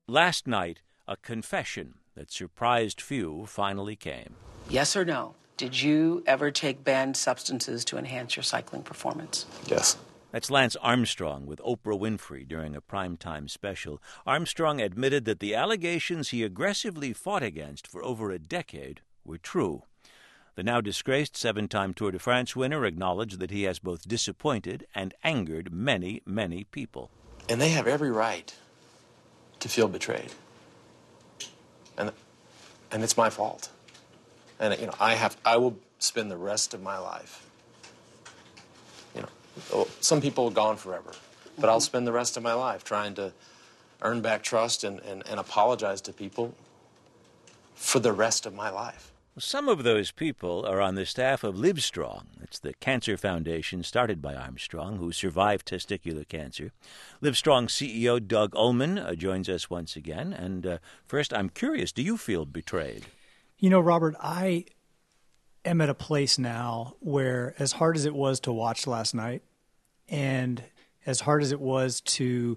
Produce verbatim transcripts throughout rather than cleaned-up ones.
Last night, a confession that surprised few finally came. Yes or no? Did you ever take banned substances to enhance your cycling performance? Yes. That's Lance Armstrong with Oprah Winfrey during a primetime special. Armstrong admitted that the allegations he aggressively fought against for over a decade were true. The now disgraced seven-time Tour de France winner acknowledged that he has both disappointed and angered many, many people. And they have every right to feel betrayed. And and it's my fault. And you know, I have I will spend the rest of my life. You know, some people are gone forever, but I'll spend the rest of my life trying to earn back trust and, and, and apologize to people for the rest of my life. Some of those people are on the staff of Livestrong. It's the cancer foundation started by Armstrong, who survived testicular cancer. Livestrong C E O Doug Ulman uh, joins us once again. And uh, first, I'm curious, do you feel betrayed? You know, Robert, I am at a place now where, as hard as it was to watch last night, and as hard as it was to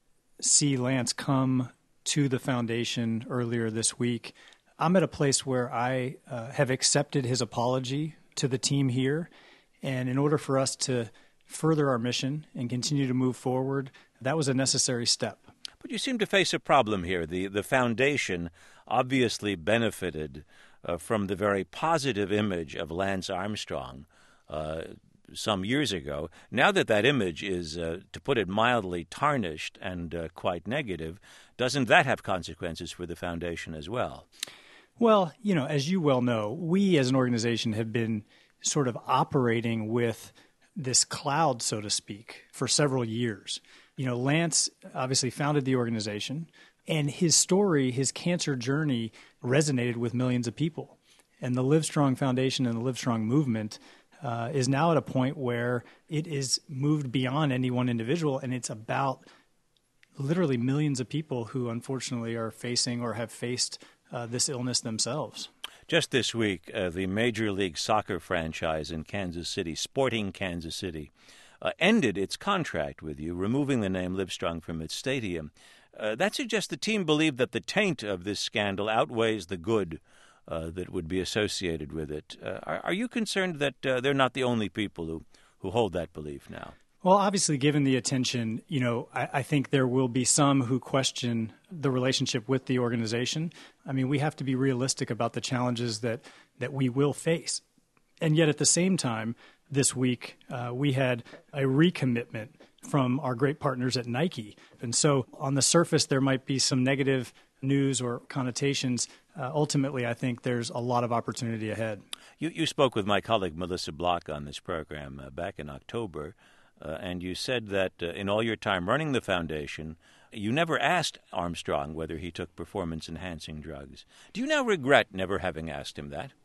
see Lance come to the foundation earlier this week, I'm at a place where I uh, have accepted his apology to the team here. And in order for us to further our mission and continue to move forward, that was a necessary step. But you seem to face a problem here. The, the foundation obviously benefited uh, from the very positive image of Lance Armstrong uh, some years ago. Now that that image is, uh, to put it mildly, tarnished and uh, quite negative, doesn't that have consequences for the foundation as well? Well, you know, as you well know, we as an organization have been sort of operating with this cloud, so to speak, for several years. You know, Lance obviously founded the organization, and his story, his cancer journey, resonated with millions of people. And the Livestrong Foundation and the Livestrong movement uh, is now at a point where it is moved beyond any one individual, and it's about literally millions of people who unfortunately are facing or have faced uh, this illness themselves. Just this week, uh, the Major League Soccer franchise in Kansas City, Sporting Kansas City, uh, ended its contract with you, removing the name Livestrong from its stadium. Uh, that suggests the team believed that the taint of this scandal outweighs the good uh, that would be associated with it. Uh, are, are you concerned that uh, they're not the only people who, who hold that belief now? Well, obviously, given the attention, you know, I, I think there will be some who question the relationship with the organization. I mean, we have to be realistic about the challenges that, that we will face. And yet at the same time, this week, uh, we had a recommitment from our great partners at Nike. And so on the surface, there might be some negative news or connotations. Uh, ultimately, I think there's a lot of opportunity ahead. You, you spoke with my colleague Melissa Block on this program uh, back in October. Uh, and you said that uh, in all your time running the foundation, you never asked Armstrong whether he took performance-enhancing drugs. Do you now regret never having asked him that?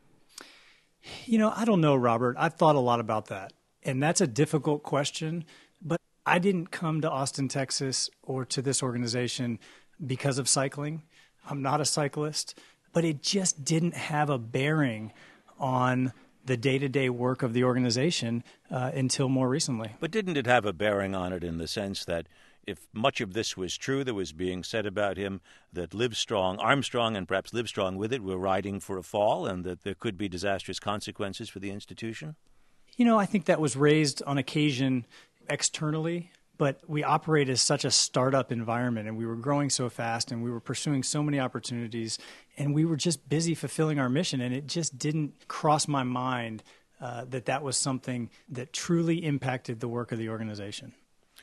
You know, I don't know, Robert. I've thought a lot about that. And that's a difficult question. But I didn't come to Austin, Texas, or to this organization because of cycling. I'm not a cyclist. But it just didn't have a bearing on the day-to-day work of the organization uh, until more recently. But didn't it have a bearing on it in the sense that if much of this was true that was being said about him, that Livestrong, Armstrong and perhaps Livestrong with it were riding for a fall and that there could be disastrous consequences for the institution? You know, I think that was raised on occasion externally, but we operate as such a startup environment, and we were growing so fast, and we were pursuing so many opportunities, and we were just busy fulfilling our mission, and it just didn't cross my mind uh, that that was something that truly impacted the work of the organization.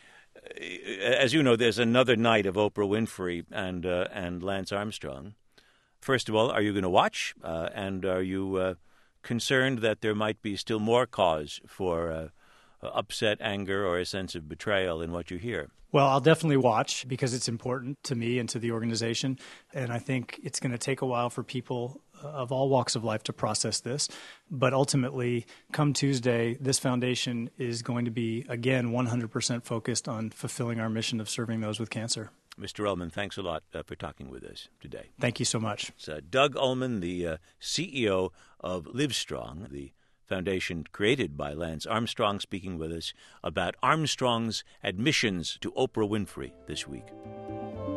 As you know, there's another night of Oprah Winfrey and uh, and Lance Armstrong. First of all, are you going to watch, uh, and are you uh, concerned that there might be still more cause for uh, upset, anger, or a sense of betrayal in what you hear? Well, I'll definitely watch because it's important to me and to the organization. And I think it's going to take a while for people of all walks of life to process this. But ultimately, come Tuesday, this foundation is going to be, again, one hundred percent focused on fulfilling our mission of serving those with cancer. Mister Ulman, thanks a lot uh, for talking with us today. Thank you so much. It's uh, Doug Ulman, the uh, C E O of Livestrong, the foundation created by Lance Armstrong, speaking with us about Armstrong's admissions to Oprah Winfrey this week.